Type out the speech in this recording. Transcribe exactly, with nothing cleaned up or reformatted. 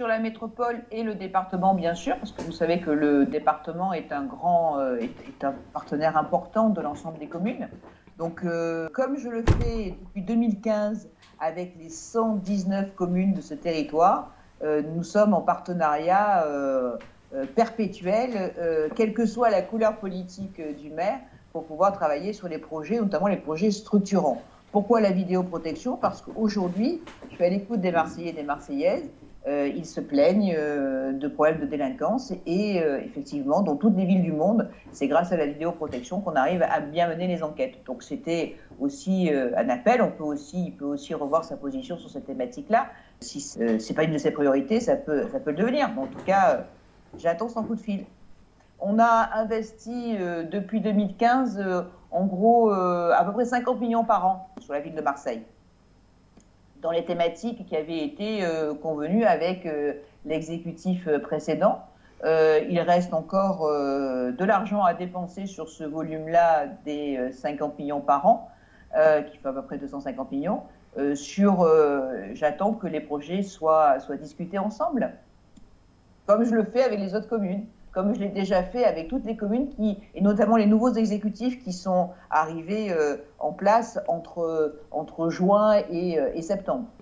sur la métropole et le département, bien sûr, parce que vous savez que le département est un grand, euh, est, est un partenaire important de l'ensemble des communes. Donc, euh, comme je le fais depuis deux mille quinze avec les cent dix-neuf communes de ce territoire, euh, nous sommes en partenariat euh, euh, perpétuel, euh, quelle que soit la couleur politique euh, du maire, pour pouvoir travailler sur les projets, notamment les projets structurants. Pourquoi la vidéoprotection ? Parce qu'aujourd'hui, je suis à l'écoute des Marseillais et des Marseillaises. Euh, ils se plaignent euh, de problèmes de délinquance et euh, effectivement, dans toutes les villes du monde, c'est grâce à la vidéoprotection qu'on arrive à bien mener les enquêtes. Donc c'était aussi euh, un appel. On peut aussi, il peut aussi revoir sa position sur cette thématique-là. Si euh, c'est pas une de ses priorités, ça peut, ça peut le devenir. Mais en tout cas, euh, j'attends son coup de fil. On a investi euh, depuis deux mille quinze, euh, en gros, euh, à peu près cinquante millions par an sur la ville de Marseille, dans les thématiques qui avaient été euh, convenues avec euh, l'exécutif précédent. Euh, il reste encore euh, de l'argent à dépenser sur ce volume-là des euh, cinquante millions par an, euh, qui fait à peu près deux cent cinquante millions. Euh, sur, euh, j'attends que les projets soient, soient discutés ensemble, comme je le fais avec les autres communes, comme je l'ai déjà fait avec toutes les communes, qui, et notamment les nouveaux exécutifs qui sont arrivés euh, en place entre, entre juin et, euh, et septembre.